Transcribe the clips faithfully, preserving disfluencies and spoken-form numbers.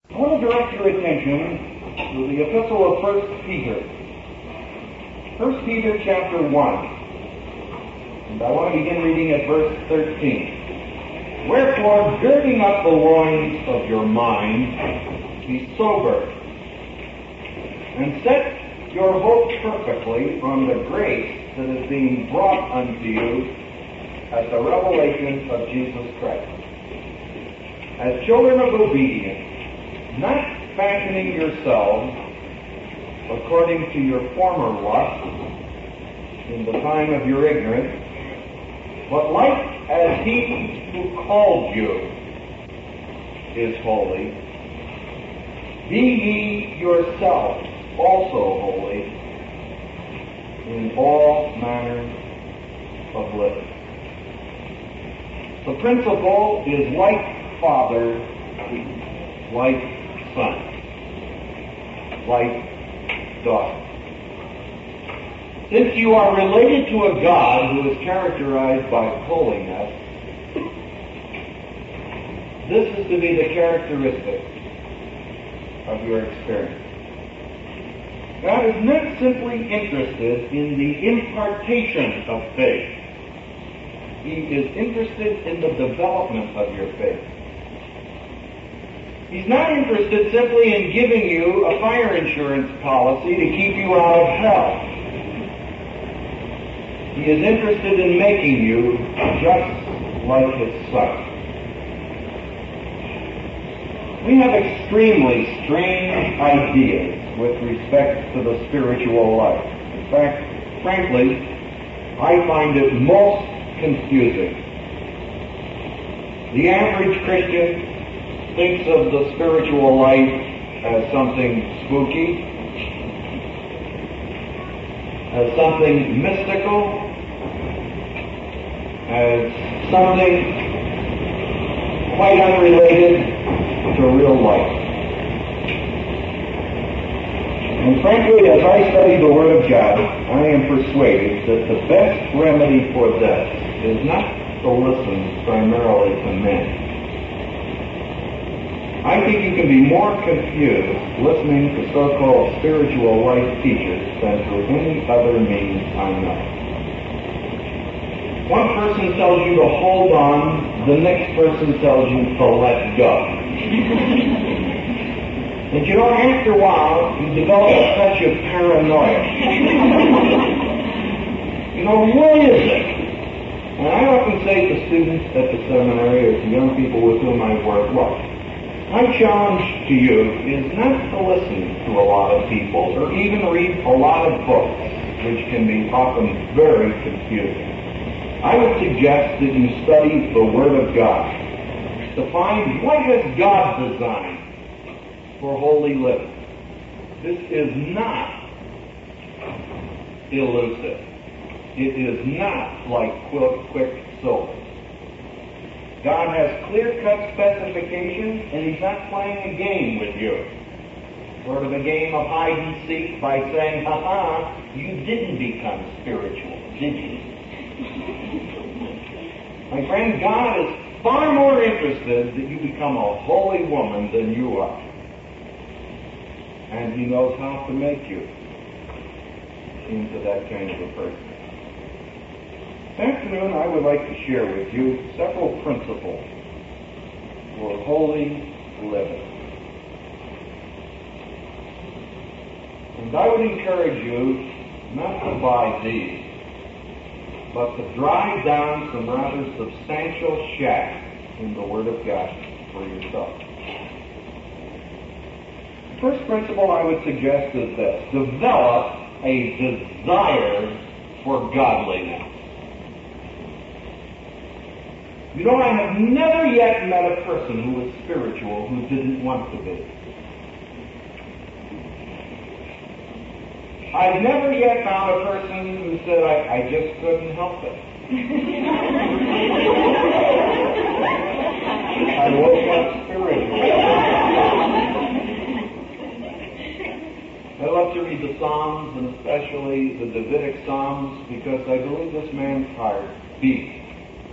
I want to direct your attention to the epistle of First Peter. First Peter chapter one. And I want to begin reading at verse thirteen. Wherefore, girding up the loins of your mind, be sober, and set your hope perfectly on the grace that is being brought unto you at the revelation of Jesus Christ. As children of obedience, not fashioning yourselves according to your former lust in the time of your ignorance, but like as he who called you is holy, be ye yourselves also holy in all manner of living. The principle is like father, like son, like daughter. Since you are related to a God who is characterized by holiness, this is to be the characteristic of your experience. God is not simply interested in the impartation of faith. He is interested in the development of your faith. He's not interested simply in giving you a fire insurance policy to keep you out of hell. He is interested in making you just like His Son. We have extremely strange ideas with respect to the spiritual life. In fact, frankly, I find it most confusing. The average Christian thinks of the spiritual life as something spooky, as something mystical, as something quite unrelated to real life. And frankly, as I study the Word of God, I am persuaded that the best remedy for this is not to listen primarily to men. I think you can be more confused listening to so-called spiritual life teachers than through any other means I know. One person tells you to hold on, the next person tells you to let go. And you know, after a while, you develop a touch of paranoia. You know, what is it? And I often say to students at the seminary or to young people with whom I work, look, my challenge to you is not to listen to a lot of people or even read a lot of books, which can be often very confusing. I would suggest that you study the Word of God to find what has God designed for holy living. This is not elusive. It is not like quicksilver. God has clear-cut specifications, and He's not playing a game with you. Sort of a game of hide-and-seek by saying, ha-ha, you didn't become spiritual, did you? My friend, God is far more interested that you become a holy woman than you are. And He knows how to make you into that kind of a person. This afternoon, I would like to share with you several principles for holy living. And I would encourage you not to buy these, but to drive down some rather substantial shafts in the Word of God for yourself. The first principle I would suggest is this: develop a desire for godliness. You know, I have never yet met a person who was spiritual who didn't want to be. I've never yet found a person who said, I, I just couldn't help it. I woke up spiritual. I love to read the Psalms, and especially the Davidic Psalms, because I believe this man's heart beats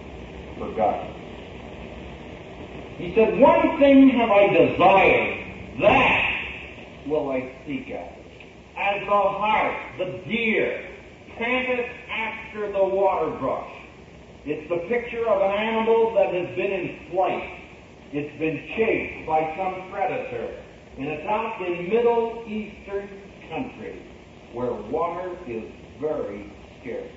for God. He said, one thing have I desired, That will I seek after. As the hart, the deer, panteth after the water brush. It's the picture of an animal that has been in flight. It's been chased by some predator. And it's out in Middle Eastern countries where water is very scarce.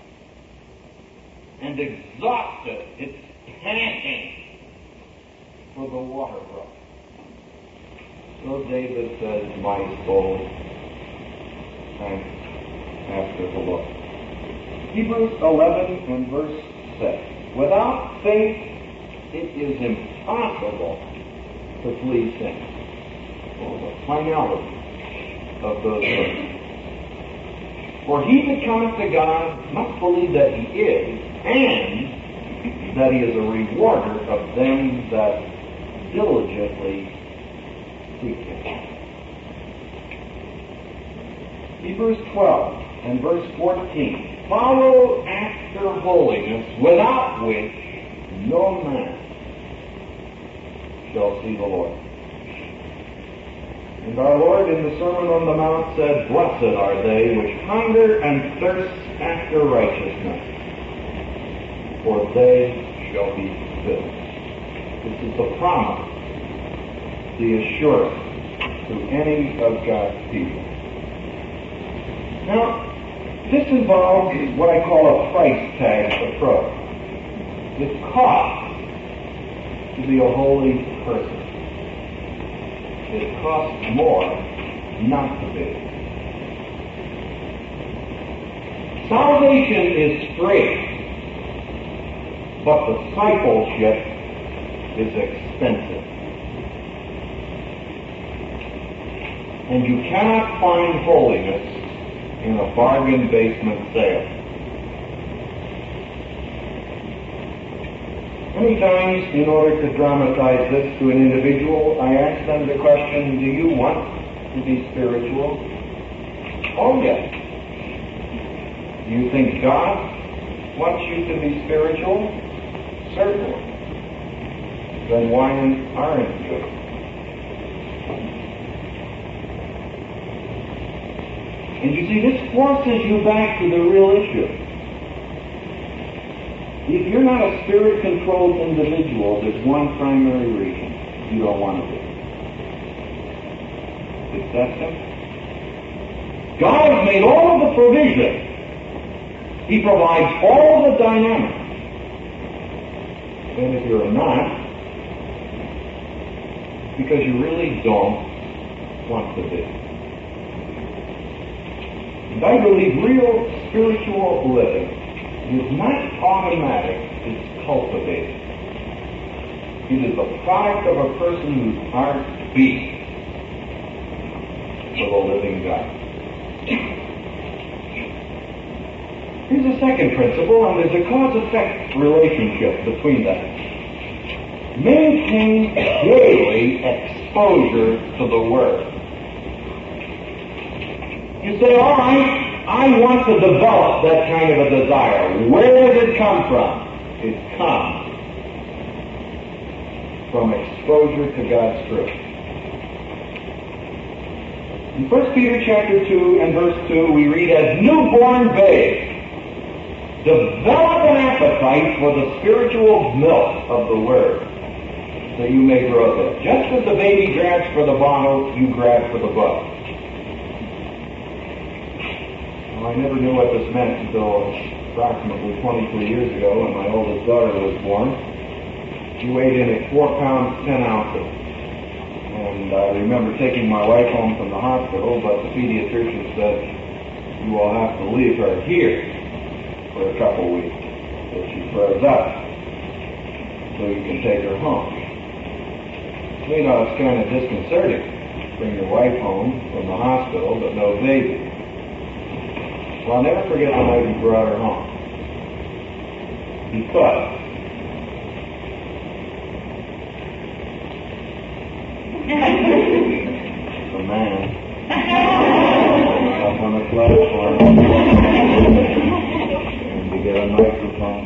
And exhausted, it's panting for the water brook. So David says, my soul pants after the Lord. Hebrews eleven and verse six. Without faith, it is impossible to please Him. Well, the finality of those words. For he that cometh to God must believe that He is, and that He is a rewarder of them that diligently seek Him. Hebrews twelve and verse fourteen. Follow after holiness, without which no man shall see the Lord. And our Lord in the Sermon on the Mount said, blessed are they which hunger and thirst after righteousness, for they shall be filled. This is the promise, the assurance to any of God's people. Now, this involves what I call a price tag approach. It costs to be a holy person. It costs more not to be. Salvation is free, but discipleship is expensive. And you cannot find holiness in a bargain basement sale. Many times, in order to dramatize this to an individual, I ask them the question, do you want to be spiritual? Oh, yes. Do you think God wants you to be spiritual? Certainly. Then why aren't you? And you see, this forces you back to the real issue. If you're not a spirit-controlled individual, there's one primary reason you don't want to be. It's that simple. God has made all of the provision. He provides all the dynamics. And if you're not, because you really don't want to be. And I believe real spiritual living is not automatic, it's cultivated. It is the product of a person whose heart beats for the living God. Here's a second principle, and there's a cause-effect relationship between that. Maintain daily exposure to the Word. You say, all right, I want to develop that kind of a desire. Where does it come from? It comes from exposure to God's truth. In First Peter chapter two and verse two, we read, as newborn babes, develop an appetite for the spiritual milk of the Word, that you may grow there. Just as the baby grabs for the bottle, you grab for the book. I never knew what this meant until approximately twenty-three years ago when my oldest daughter was born. She weighed in at four pounds, ten ounces. And I remember taking my wife home from the hospital, but the pediatrician said, you will have to leave her here for a couple weeks till she grows up so you can take her home. So, you know, it's kind of disconcerting. Bring your wife home from the hospital, but no baby. Well, I'll never forget the night we brought her home. Because the man up on the platform and to get a microphone.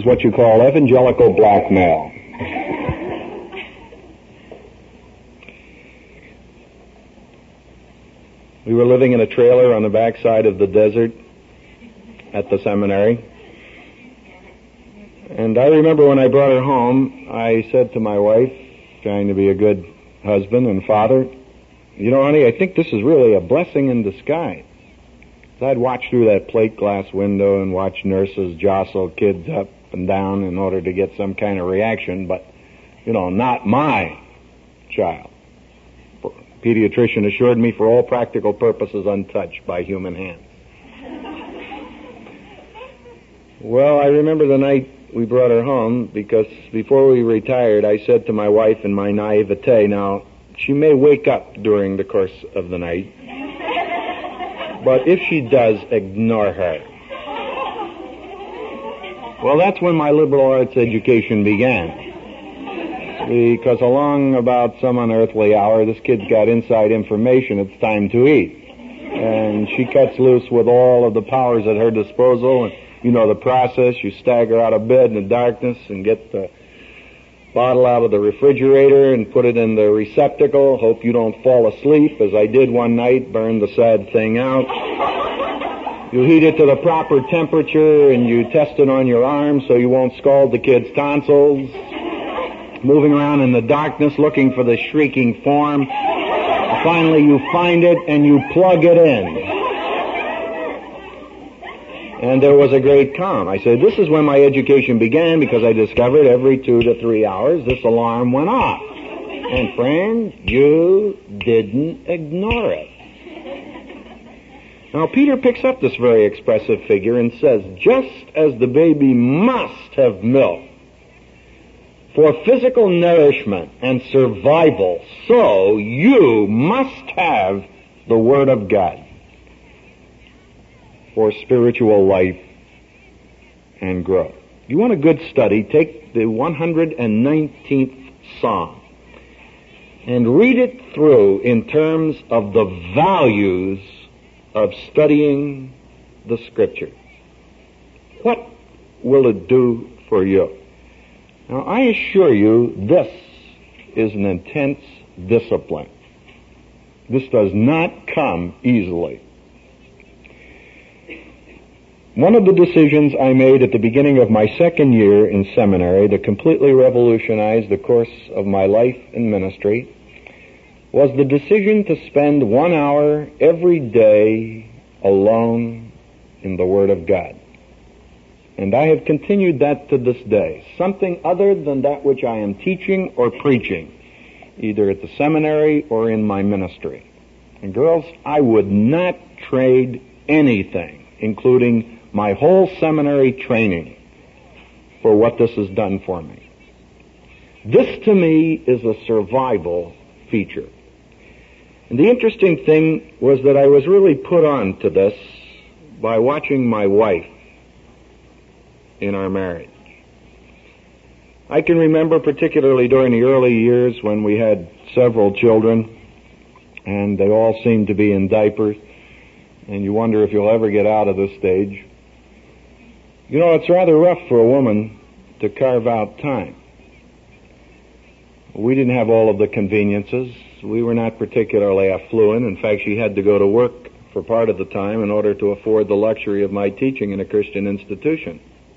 is what you call evangelical blackmail. We were living in a trailer on the backside of the desert at the seminary. And I remember when I brought her home, I said to my wife, trying to be a good husband and father, you know, honey, I think this is really a blessing in disguise. I'd watch through that plate glass window and watch nurses jostle kids up and down in order to get some kind of reaction, but, you know, not my child. Pediatrician assured me for all practical purposes untouched by human hands. Well, I remember the night we brought her home because before we retired, I said to my wife in my naivete, now, she may wake up during the course of the night, but if she does, ignore her. Well, that's when my liberal arts education began. Because along about some unearthly hour, this kid's got inside information, it's time to eat. And she cuts loose with all of the powers at her disposal, and you know the process. You stagger out of bed in the darkness and get the bottle out of the refrigerator and put it in the receptacle, hope you don't fall asleep, as I did one night, burn the sad thing out. You heat it to the proper temperature and you test it on your arm so you won't scald the kid's tonsils. Moving around in the darkness looking for the shrieking form. Finally you find it and you plug it in. And there was a great calm. I said, this is when my education began because I discovered every two to three hours this alarm went off. And friend, you didn't ignore it. Now Peter picks up this very expressive figure and says, just as the baby must have milk for physical nourishment and survival, so you must have the Word of God for spiritual life and growth. You want a good study, take the one hundred nineteenth Psalm and read it through in terms of the values of studying the Scripture. What will it do for you? Now, I assure you, this is an intense discipline. This does not come easily. One of the decisions I made at the beginning of my second year in seminary that completely revolutionized the course of my life and ministry was the decision to spend one hour every day alone in the Word of God. And I have continued that to this day. Something other than that which I am teaching or preaching, either at the seminary or in my ministry. And girls, I would not trade anything, including my whole seminary training, for what this has done for me. This to me is a survival feature. And the interesting thing was that I was really put on to this by watching my wife in our marriage. I can remember particularly during the early years when we had several children and they all seemed to be in diapers, and you wonder if you'll ever get out of this stage. You know, it's rather rough for a woman to carve out time. We didn't have all of the conveniences. We were not particularly affluent. In fact, she had to go to work for part of the time in order to afford the luxury of my teaching in a Christian institution.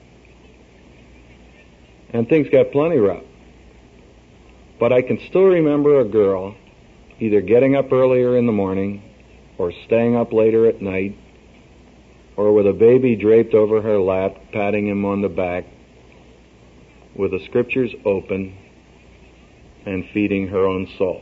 And things got plenty rough. But I can still remember a girl either getting up earlier in the morning or staying up later at night, or with a baby draped over her lap, patting him on the back, with the Scriptures open, and feeding her own soul.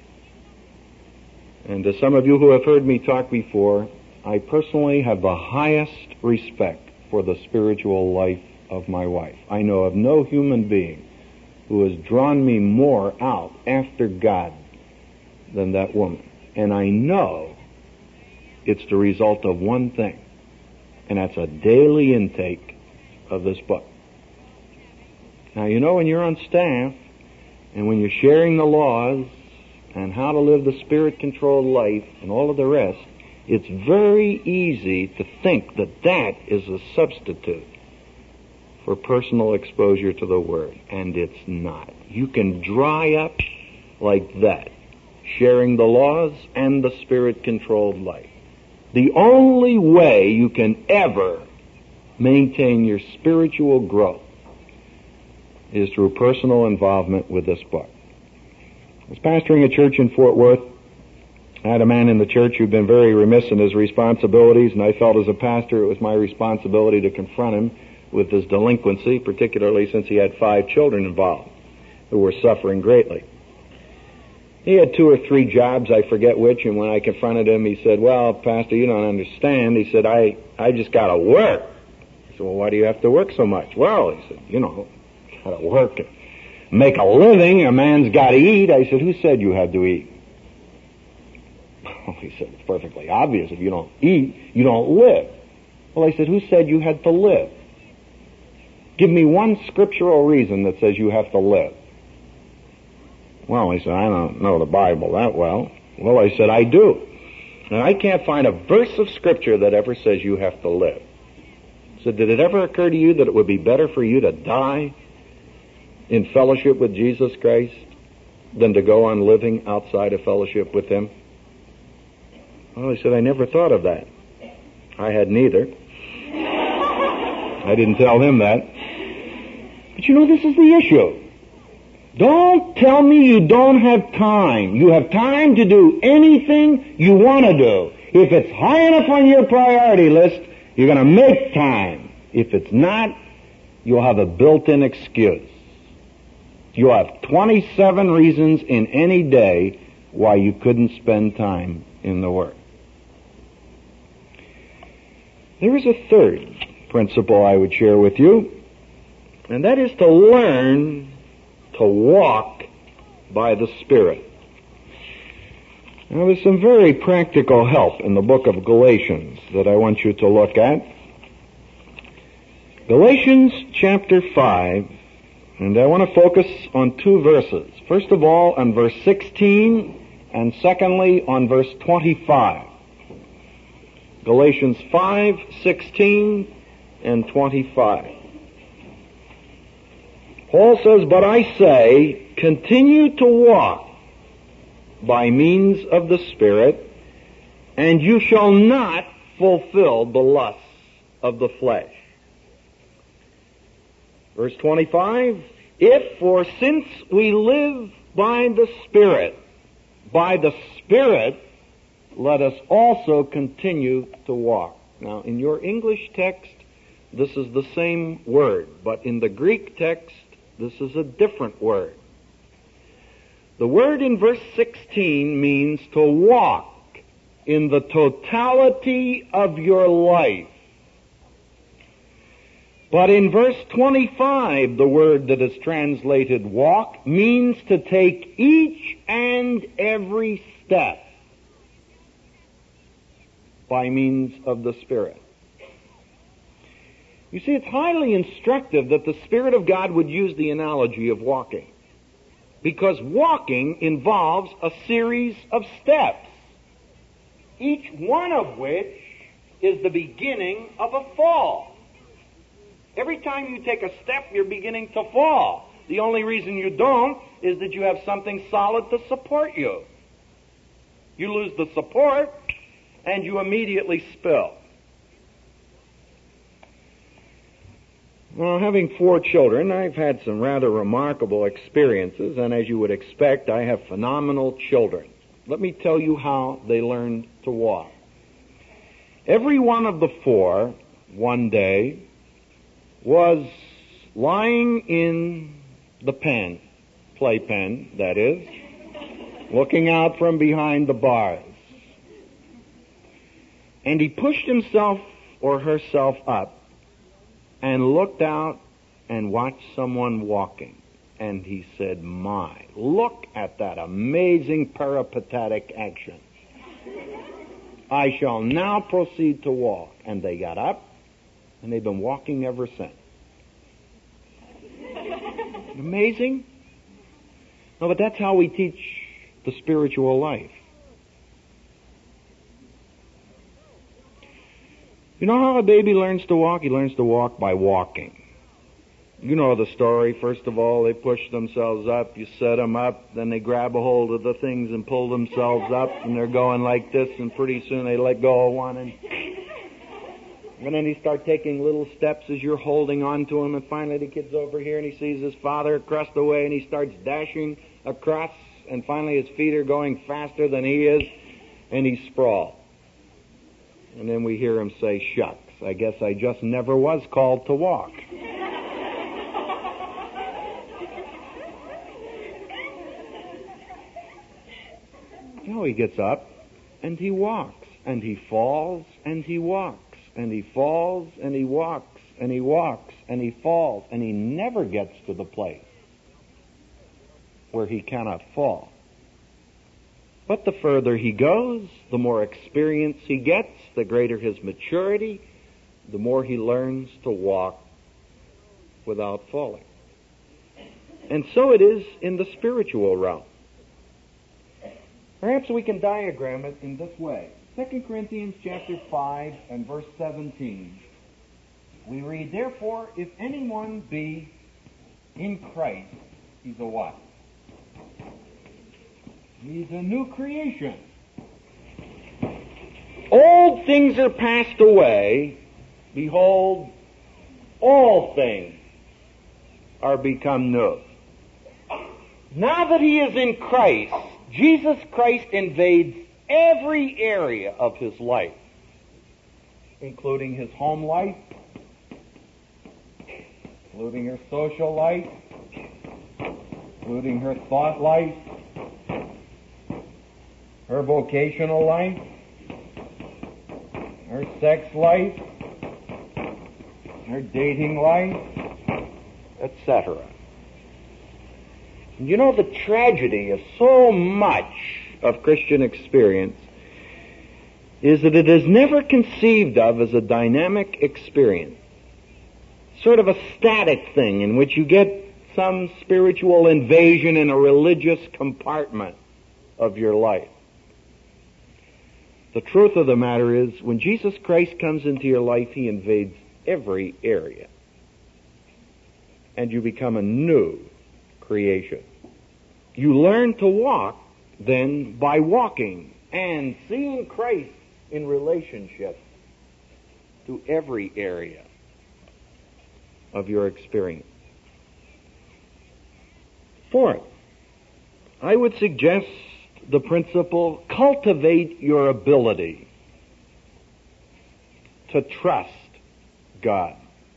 And to some of you who have heard me talk before, I personally have the highest respect for the spiritual life of my wife. I know of no human being who has drawn me more out after God than that woman. And I know it's the result of one thing, and that's a daily intake of this book. Now, you know, when you're on staff and when you're sharing the laws and how to live the Spirit-controlled life and all of the rest, it's very easy to think that that is a substitute for personal exposure to the Word, and it's not. You can dry up like that, sharing the laws and the Spirit-controlled life. The only way you can ever maintain your spiritual growth is through personal involvement with this book. I was pastoring a church in Fort Worth. I had a man in the church who'd been very remiss in his responsibilities, and I felt as a pastor it was my responsibility to confront him with his delinquency, particularly since he had five children involved who were suffering greatly. He had two or three jobs, I forget which, and when I confronted him, he said, well, Pastor, you don't understand. He said, I, I just got to work. I said, well, why do you have to work so much? Well, he said, you know, got to work and make a living. A man's got to eat. I said, who said you had to eat? Well, he said, it's perfectly obvious. If you don't eat, you don't live. Well, I said, who said you had to live? Give me one scriptural reason that says you have to live. Well, he said, I don't know the Bible that well. Well, I said, I do. And I can't find a verse of Scripture that ever says you have to live. I said, did it ever occur to you that it would be better for you to die in fellowship with Jesus Christ than to go on living outside of fellowship with Him? Well, he said, I never thought of that. I had neither. I didn't tell him that. But you know, this is the issue. Don't tell me you don't have time. You have time to do anything you want to do. If it's high enough on your priority list, you're going to make time. If it's not, you'll have a built-in excuse. You'll have twenty-seven reasons in any day why you couldn't spend time in the Word. There is a third principle I would share with you, and that is to learn to walk by the Spirit. Now, there's some very practical help in the book of Galatians that I want you to look at. Galatians chapter five, and I want to focus on two verses. First of all, on verse sixteen, and secondly, on verse twenty-five. Galatians five, sixteen, and twenty-five. Paul says, but I say, continue to walk by means of the Spirit, and you shall not fulfill the lusts of the flesh. Verse twenty-five, if, for since we live by the Spirit, by the Spirit, let us also continue to walk. Now, in your English text, this is the same word, but in the Greek text, this is a different word. The word in verse sixteen means to walk in the totality of your life. But in verse twenty-five, the word that is translated walk means to take each and every step by means of the Spirit. You see, it's highly instructive that the Spirit of God would use the analogy of walking, because walking involves a series of steps, each one of which is the beginning of a fall. Every time you take a step, you're beginning to fall. The only reason you don't is that you have something solid to support you. You lose the support, and you immediately spill. Well, having four children, I've had some rather remarkable experiences, and as you would expect, I have phenomenal children. Let me tell you how they learned to walk. Every one of the four, one day, was lying in the pen, playpen, that is, looking out from behind the bars. And he pushed himself or herself up and looked out and watched someone walking. And he said, my, look at that amazing peripatetic action. I shall now proceed to walk. And they got up, and they've been walking ever since. Amazing? No, but that's how we teach the spiritual life. You know how a baby learns to walk? He learns to walk by walking. You know the story. First of all, they push themselves up. You set them up. Then they grab a hold of the things and pull themselves up. And they're going like this. And pretty soon they let go of one. And, and then he starts taking little steps as you're holding on to him. And finally the kid's over here and he sees his father across the way. And he starts dashing across. And finally his feet are going faster than he is. And he's sprawled. And then we hear him say, "Shucks, I guess I just never was called to walk." No, he gets up, and he walks, and he falls, and he walks, and he falls, and he walks, and he walks, and he falls, and he never gets to the place where he cannot fall. But the further he goes, the more experience he gets, the greater his maturity, the more he learns to walk without falling. And so it is in the spiritual realm. Perhaps we can diagram it in this way. Second Corinthians chapter five and verse seventeen. We read, "Therefore, if anyone be in Christ, he's a what? He's a new creation. Old things are passed away. Behold, all things are become new." Now that he is in Christ, Jesus Christ invades every area of his life, including his home life, including her social life, including her thought life, her vocational life, her sex life, her dating life, et cetera. You know, the tragedy of so much of Christian experience is that it is never conceived of as a dynamic experience, sort of a static thing in which you get some spiritual invasion in a religious compartment of your life. The truth of the matter is, when Jesus Christ comes into your life, he invades every area, and you become a new creation. You learn to walk, then, by walking and seeing Christ in relationship to every area of your experience. Fourth, I would suggest the principle, cultivate your ability to trust God.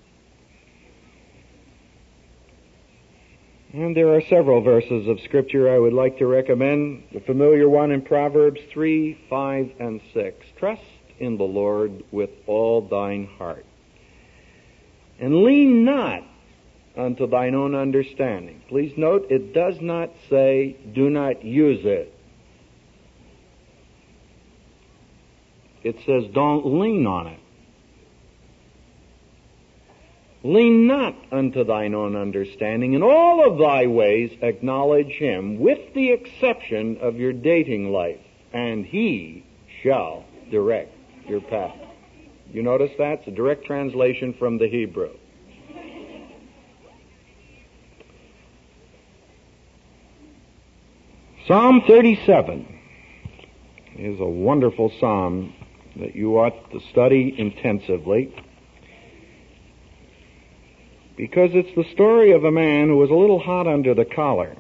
And there are several verses of Scripture I would like to recommend. The familiar one in Proverbs three, five, and six. "Trust in the Lord with all thine heart, and lean not unto thine own understanding." Please note, it does not say, do not use it. It says, don't lean on it. "Lean not unto thine own understanding. In all of thy ways acknowledge him, with the exception of your dating life, and he shall direct your path." You notice that? It's a direct translation from the Hebrew. Psalm thirty-seven is a wonderful psalm that you ought to study intensively, because it's the story of a man who was a little hot under the collar.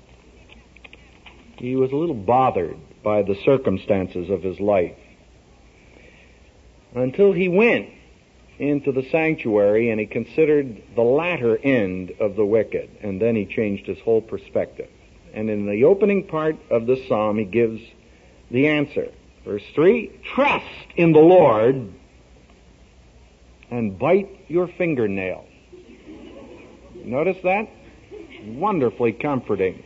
He was a little bothered by the circumstances of his life, until he went into the sanctuary and he considered the latter end of the wicked, and then he changed his whole perspective. And in the opening part of the psalm, he gives the answer. Verse three, "Trust in the Lord and bite your fingernail." Notice that? Wonderfully comforting.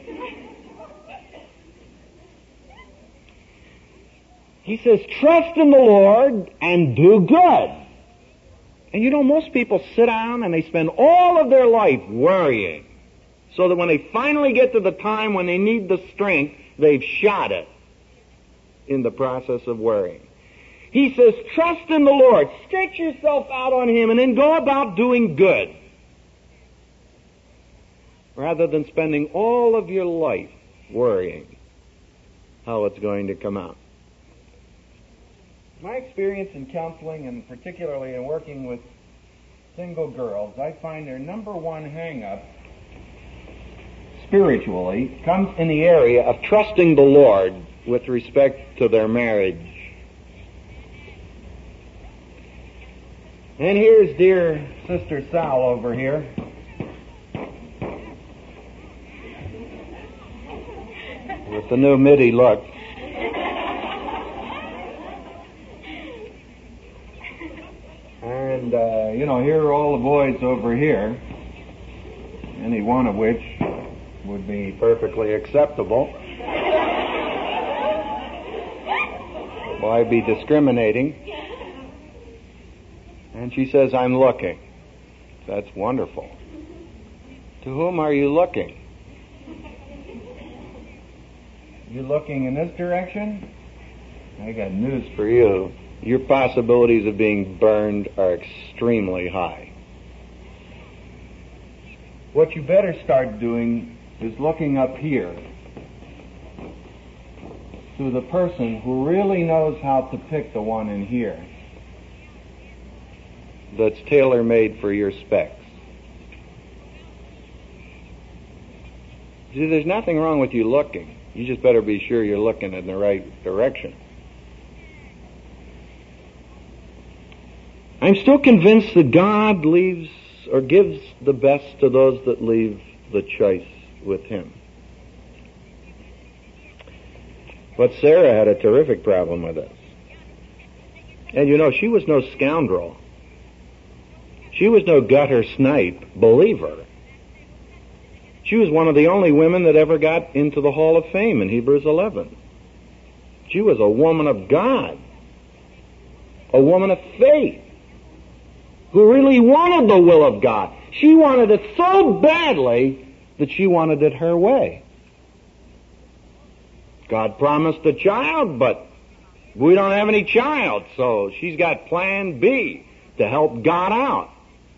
He says, trust in the Lord and do good. And you know, most people sit down and they spend all of their life worrying, so that when they finally get to the time when they need the strength, they've shot it in the process of worrying. He says, trust in the Lord. Stretch yourself out on him and then go about doing good. rather than spending all of your life worrying how it's going to come out. My experience in counseling, and particularly in working with single girls, I find their number one hang-up spiritually comes in the area of trusting the Lord with respect to their marriage. And here's dear Sister Sal over here. With the new MIDI look. And, uh, you know, here are all the boys over here, any one of which would be perfectly acceptable. Why be discriminating? And she says, I'm looking. That's wonderful. To whom are you looking? You looking in this direction? I got news for you. Your possibilities of being burned are extremely high. What you better start doing is looking up here to the person who really knows how to pick the one in here that's tailor-made for your specs. See, there's nothing wrong with you looking. You just better be sure you're looking in the right direction. I'm still convinced that God leaves or gives the best to those that leave the choice with Him. But Sarah had a terrific problem with this. And you know, she was no scoundrel. She was no gutter snipe believer. She was one of the only women that ever got into the Hall of Fame in Hebrews eleven. She was a woman of God, a woman of faith, who really wanted the will of God. She wanted it so badly that she wanted it her way. God promised a child, but we don't have any child, so she's got plan B to help God out.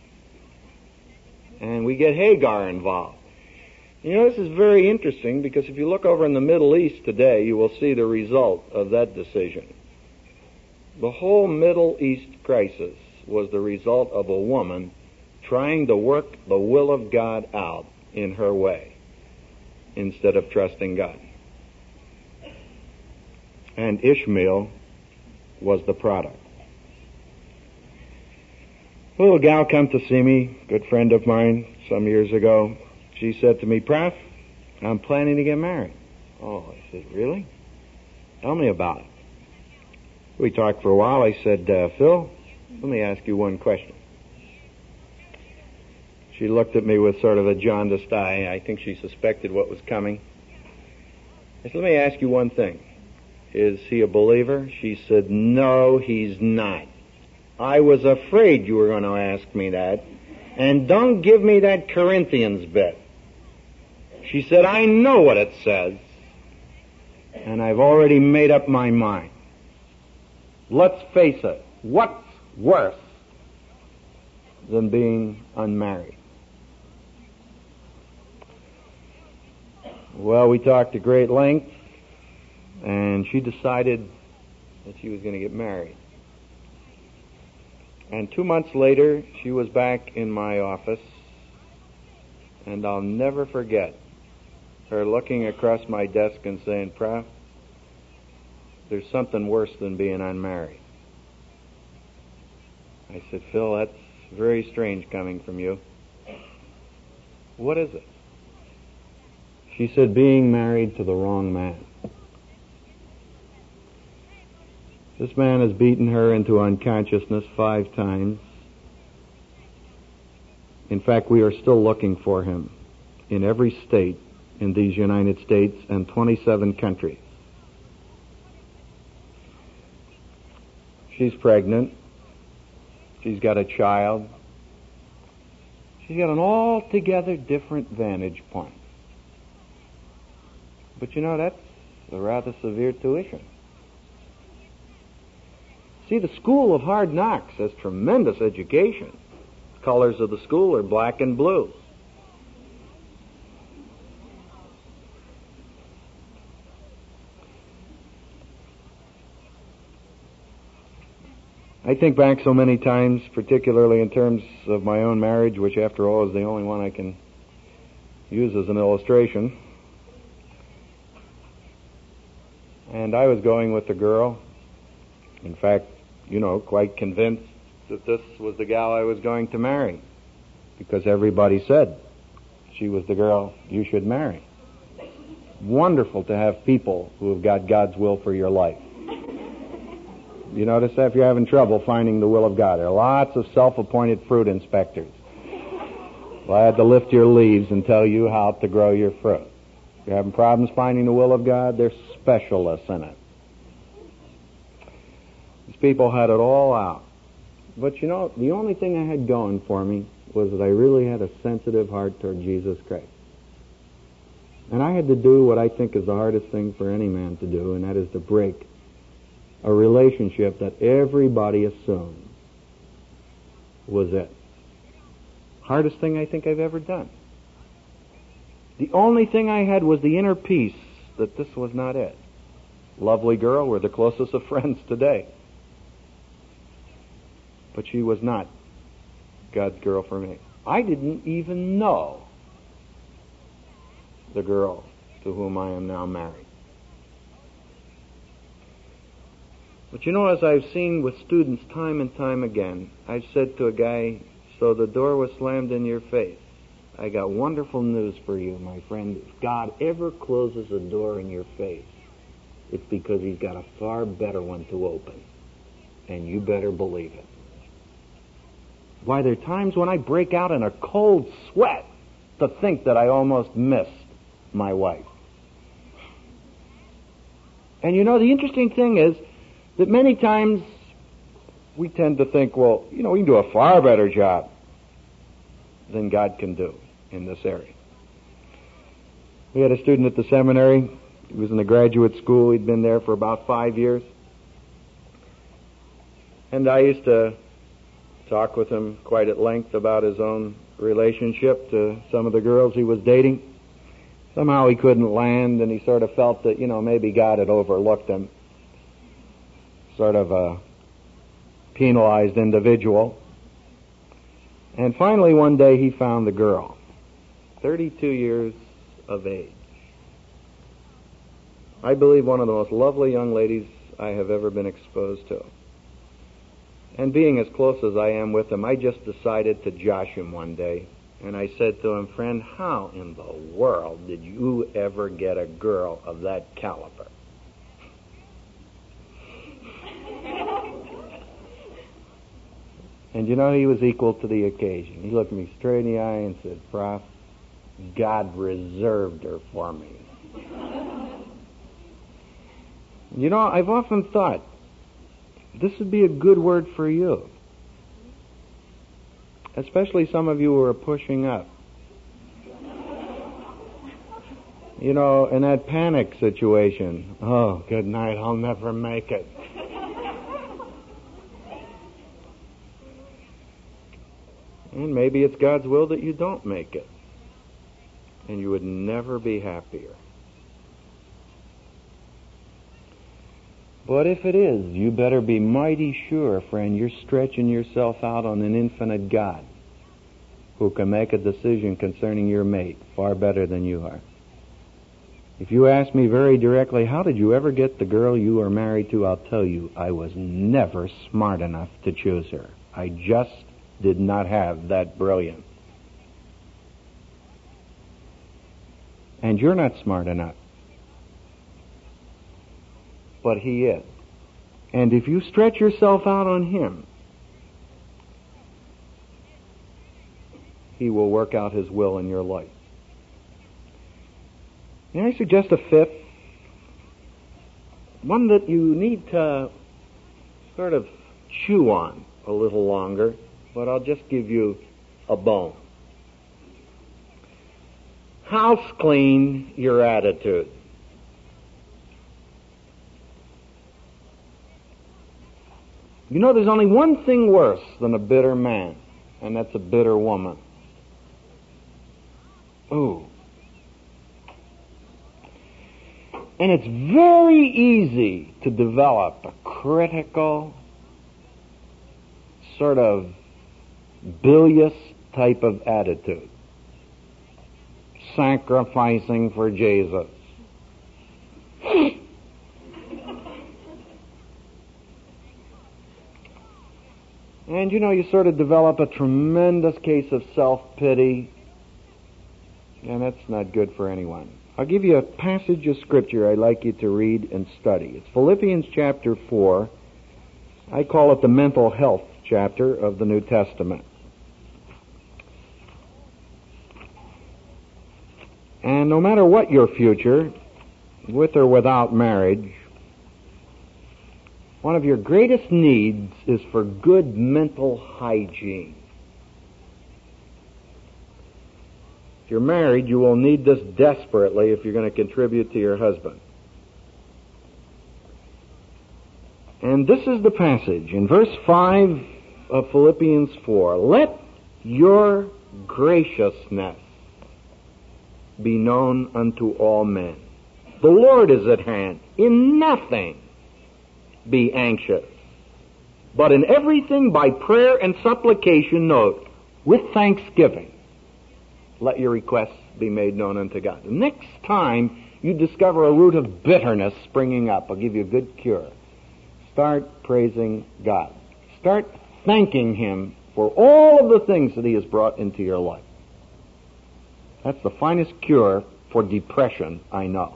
And we get Hagar involved. You know, this is very interesting because if you look over in the Middle East today, you will see the result of that decision. The whole Middle East crisis was the result of a woman trying to work the will of God out in her way instead of trusting God. And Ishmael was the product. A little gal come to see me, good friend of mine, some years ago. She said to me, Prof, I'm planning to get married. Oh, I said, really? Tell me about it. We talked for a while. I said, uh, Phil, let me ask you one question. She looked at me with sort of a jaundiced eye. I think she suspected what was coming. I said, let me ask you one thing. Is he a believer? She said, no, he's not. I was afraid you were going to ask me that. And don't give me that Corinthians bit. She said, I know what it says. And I've already made up my mind. Let's face it. What's worse than being unmarried? Well, we talked at great length, and she decided that she was going to get married. And two months later, she was back in my office, and I'll never forget her looking across my desk and saying, Prof, there's something worse than being unmarried. I said, Phil, that's very strange coming from you. What is it? She said, being married to the wrong man. This man has beaten her into unconsciousness five times. In fact, we are still looking for him in every state in these United States and twenty-seven countries. She's pregnant. She's got a child. She's got an altogether different vantage point. But you know, that's a rather severe tuition. See, the school of hard knocks has tremendous education. Colors of the school are black and blue. I think back so many times, particularly in terms of my own marriage, which after all is the only one I can use as an illustration. And I was going with the girl, in fact, you know, quite convinced that this was the gal I was going to marry, because everybody said she was the girl you should marry. Wonderful to have people who have got God's will for your life. You notice that if you're having trouble finding the will of God, there are lots of self-appointed fruit inspectors. Glad to lift your leaves and tell you how to grow your fruit. If you're having problems finding the will of God, they're specialists in it. These people had it all out. But you know, the only thing I had going for me was that I really had a sensitive heart toward Jesus Christ. And I had to do what I think is the hardest thing for any man to do, and that is to break a relationship that everybody assumed was it. Hardest thing I think I've ever done. The only thing I had was the inner peace that this was not it. Lovely girl, we're the closest of friends today. But she was not God's girl for me. I didn't even know the girl to whom I am now married. But you know, as I've seen with students time and time again, I've said to a guy, so the door was slammed in your face. I got wonderful news for you, my friend. If God ever closes a door in your face, it's because He's got a far better one to open. And you better believe it. Why, there are times when I break out in a cold sweat to think that I almost missed my wife. And you know, the interesting thing is that many times we tend to think, well, you know, we can do a far better job than God can do in this area. We had a student at the seminary. He was in the graduate school. He'd been there for about five years. And I used to talk with him quite at length about his own relationship to some of the girls he was dating. Somehow he couldn't land, and he sort of felt that, you know, maybe God had overlooked him. Sort of a penalized individual. And finally one day he found the girl, thirty-two years of age. I believe one of the most lovely young ladies I have ever been exposed to. And being as close as I am with him, I just decided to josh him one day. And I said to him, friend, how in the world did you ever get a girl of that caliber? And you know, he was equal to the occasion. He looked me straight in the eye and said, Prof, God reserved her for me. You know, I've often thought, this would be a good word for you. Especially some of you who are pushing up. You know, in that panic situation. Oh, good night, I'll never make it. And maybe it's God's will that you don't make it. And you would never be happier. But if it is, you better be mighty sure, friend, you're stretching yourself out on an infinite God who can make a decision concerning your mate far better than you are. If you ask me very directly, how did you ever get the girl you are married to, I'll tell you, I was never smart enough to choose her. I just did not have that brilliance. And you're not smart enough. But He is. And if you stretch yourself out on Him, He will work out His will in your life. May I suggest a fifth? One that you need to sort of chew on a little longer, but I'll just give you a bone. House clean your attitude. You know, there's only one thing worse than a bitter man, and that's a bitter woman. Ooh. And it's very easy to develop a critical, sort of bilious type of attitude. Sacrificing for Jesus. And you know, you sort of develop a tremendous case of self-pity, and that's not good for anyone. I'll give you a passage of Scripture I'd like you to read and study. It's Philippians chapter four. I call it the mental health chapter of the New Testament. And no matter what your future, with or without marriage, one of your greatest needs is for good mental hygiene. If you're married, you will need this desperately if you're going to contribute to your husband. And this is the passage in verse five of Philippians four. Let your graciousness be known unto all men. The Lord is at hand. In nothing be anxious, but in everything by prayer and supplication, note, with thanksgiving, let your requests be made known unto God. The next time you discover a root of bitterness springing up, I'll give you a good cure. Start praising God. Start thanking Him for all of the things that He has brought into your life. That's the finest cure for depression I know.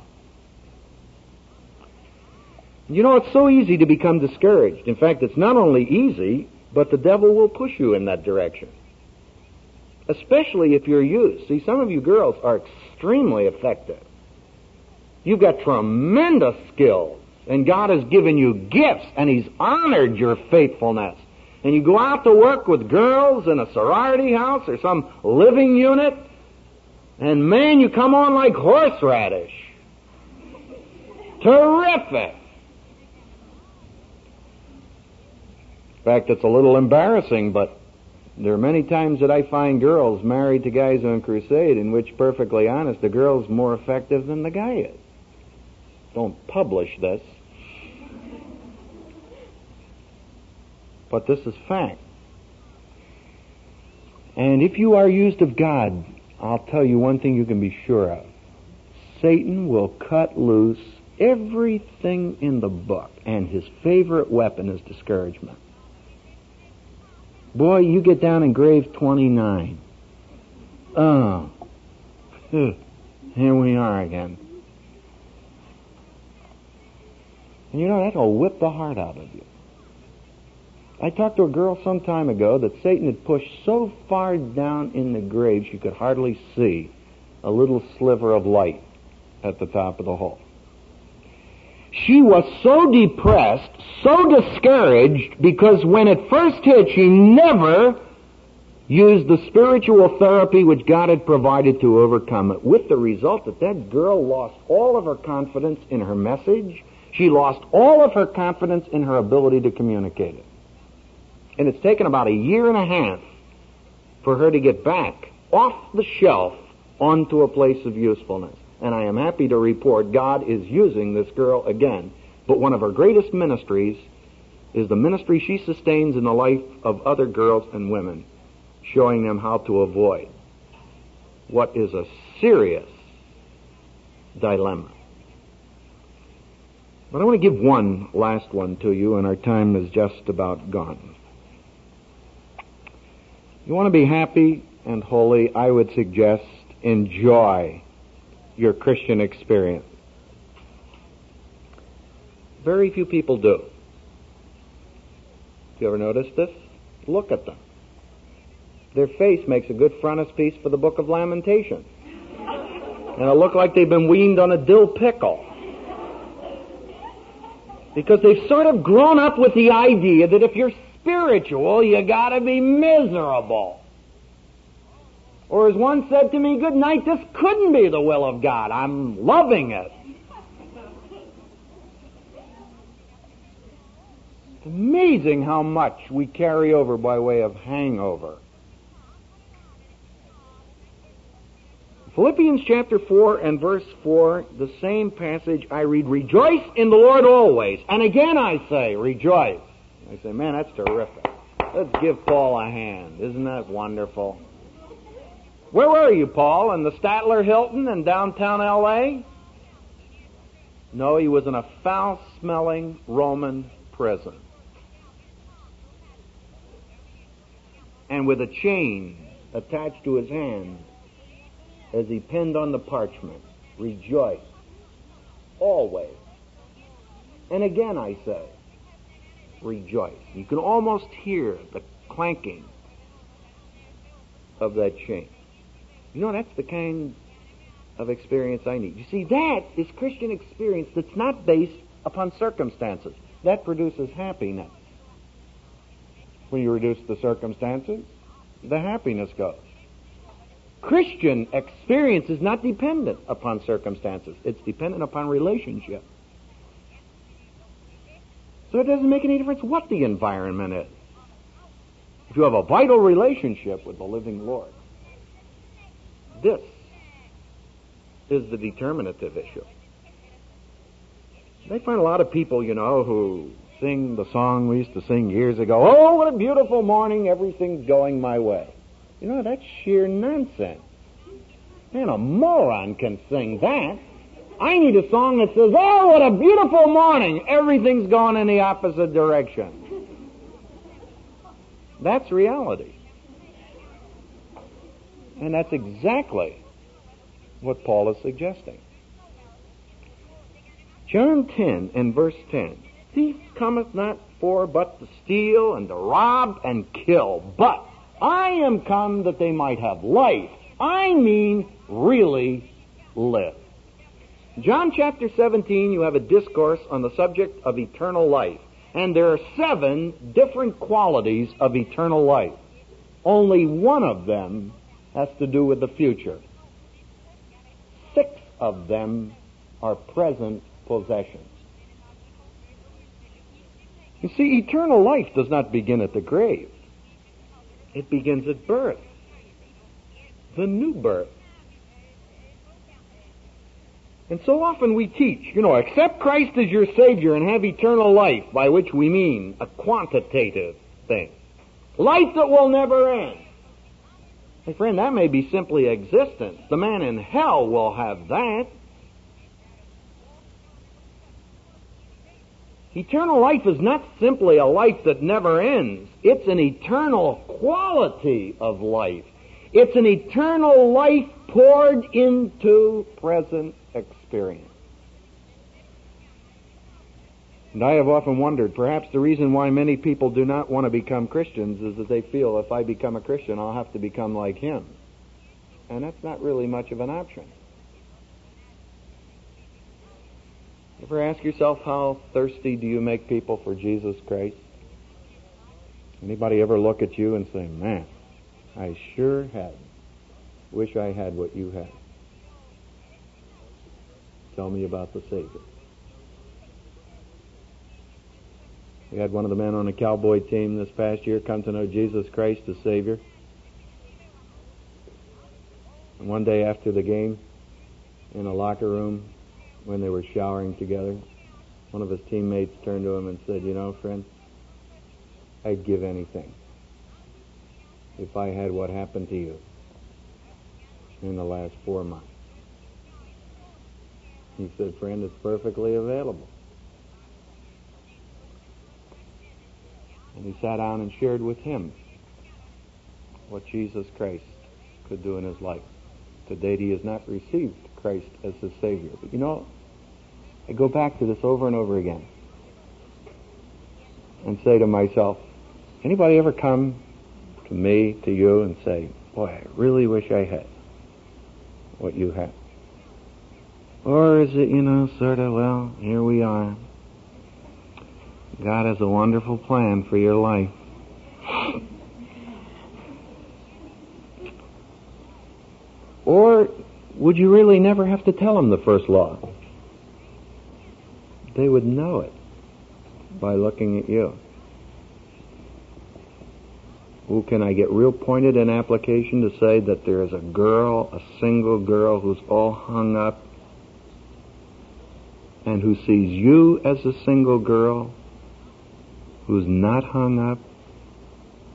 You know, it's so easy to become discouraged. In fact, it's not only easy, but the devil will push you in that direction. Especially if you're used. See, some of you girls are extremely effective. You've got tremendous skills, and God has given you gifts, and He's honored your faithfulness. And you go out to work with girls in a sorority house or some living unit, and man, you come on like horseradish. Terrific. In fact, it's a little embarrassing, but there are many times that I find girls married to guys on crusade in which, perfectly honest, the girl's more effective than the guy is. Don't publish this. But this is fact. And if you are used of God, I'll tell you one thing you can be sure of. Satan will cut loose everything in the book, and his favorite weapon is discouragement. Boy, you get down in grave twenty-nine. Oh, here we are again. And you know, that'll whip the heart out of you. I talked to a girl some time ago that Satan had pushed so far down in the grave she could hardly see a little sliver of light at the top of the hole. She was so depressed, so discouraged, because when it first hit, she never used the spiritual therapy which God had provided to overcome it, with the result that that girl lost all of her confidence in her message. She lost all of her confidence in her ability to communicate it. And it's taken about a year and a half for her to get back off the shelf onto a place of usefulness. And I am happy to report God is using this girl again. But one of her greatest ministries is the ministry she sustains in the life of other girls and women, showing them how to avoid what is a serious dilemma. But I want to give one last one to you, and our time is just about gone. You want to be happy and holy, I would suggest enjoy your Christian experience. Very few people do. You ever notice this? Look at them. Their face makes a good frontispiece for the book of Lamentations. And it'll look like they've been weaned on a dill pickle. Because they've sort of grown up with the idea that if you're spiritual, you gotta be miserable. Or as one said to me, good night, this couldn't be the will of God. I'm loving it. It's amazing how much we carry over by way of hangover. Philippians chapter four and verse four, the same passage I read, rejoice in the Lord always. And again I say, rejoice. I say, man, that's terrific. Let's give Paul a hand. Isn't that wonderful? Where were you, Paul? In the Statler Hilton in downtown L A? No, he was in a foul-smelling Roman prison. And with a chain attached to his hand, as he penned on the parchment, rejoice, always. And again I say, rejoice. You can almost hear the clanking of that chain. You know, that's the kind of experience I need. You see, that is Christian experience that's not based upon circumstances. That produces happiness. When you reduce the circumstances, the happiness goes. Christian experience is not dependent upon circumstances. It's dependent upon relationship. So it doesn't make any difference what the environment is. If you have a vital relationship with the living Lord, this is the determinative issue. I find a lot of people, you know, who sing the song we used to sing years ago, "Oh, what a beautiful morning, everything's going my way." You know, that's sheer nonsense. Man, a moron can sing that. I need a song that says, "Oh, what a beautiful morning, everything's going in the opposite direction." That's reality. And that's exactly what Paul is suggesting. John ten and verse ten. Thief cometh not for but to steal and to rob and kill. But I am come that they might have life. I mean really live. John chapter seventeen, you have a discourse on the subject of eternal life. And there are seven different qualities of eternal life. Only one of them has to do with the future. Six of them are present possessions. You see, eternal life does not begin at the grave. It begins at birth. The new birth. And so often we teach, you know, accept Christ as your Savior and have eternal life, by which we mean a quantitative thing. Life that will never end. Hey, friend, that may be simply existence. The man in hell will have that. Eternal life is not simply a life that never ends. It's an eternal quality of life. It's an eternal life poured into present experience. And I have often wondered, perhaps the reason why many people do not want to become Christians is that they feel if I become a Christian, I'll have to become like him. And that's not really much of an option. Ever ask yourself, how thirsty do you make people for Jesus Christ? Anybody ever look at you and say, "Man, I sure had. Wish I had what you had. Tell me about the Savior." We had one of the men on the Cowboy team this past year come to know Jesus Christ as Savior. And one day after the game, in a locker room, when they were showering together, one of his teammates turned to him and said, "You know, friend, I'd give anything if I had what happened to you in the last four months." He said, "Friend, it's perfectly available." And he sat down and shared with him what Jesus Christ could do in his life. To date, he has not received Christ as his Savior. But you know, I go back to this over and over again and say to myself, anybody ever come to me, to you, and say, "Boy, I really wish I had what you have"? Or is it, you know, sort of, well, here we are. God has a wonderful plan for your life. Or would you really never have to tell them the first law? They would know it by looking at you. Ooh, can I get real pointed in application to say that there is a girl, a single girl, who's all hung up and who sees you as a single girl who's not hung up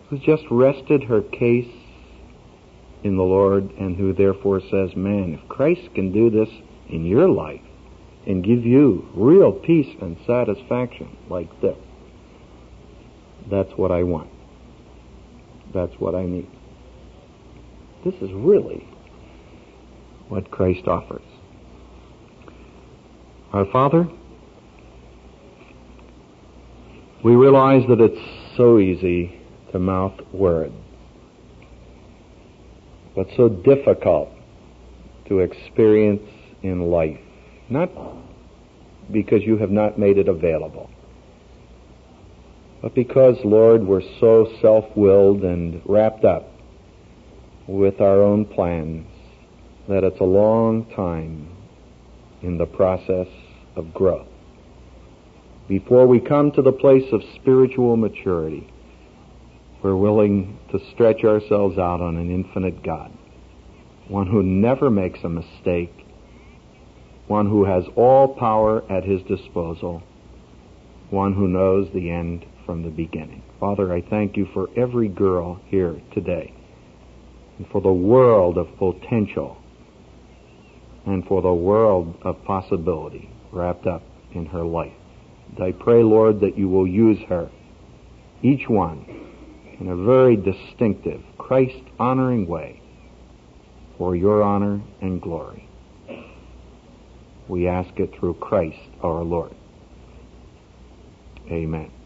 who's just rested her case in the Lord and who therefore says, man, if Christ can do this in your life and give you real peace and satisfaction like this, that's what I want. That's what I need. This is really what Christ offers. Our Father, we realize that it's so easy to mouth words, but so difficult to experience in life, not because you have not made it available, but because, Lord, we're so self-willed and wrapped up with our own plans that it's a long time in the process of growth before we come to the place of spiritual maturity. We're willing to stretch ourselves out on an infinite God, one who never makes a mistake, one who has all power at his disposal, one who knows the end from the beginning. Father, I thank you for every girl here today, and for the world of potential, and for the world of possibility wrapped up in her life. And I pray, Lord, that you will use her, each one, in a very distinctive, Christ-honoring way, for your honor and glory. We ask it through Christ our Lord. Amen.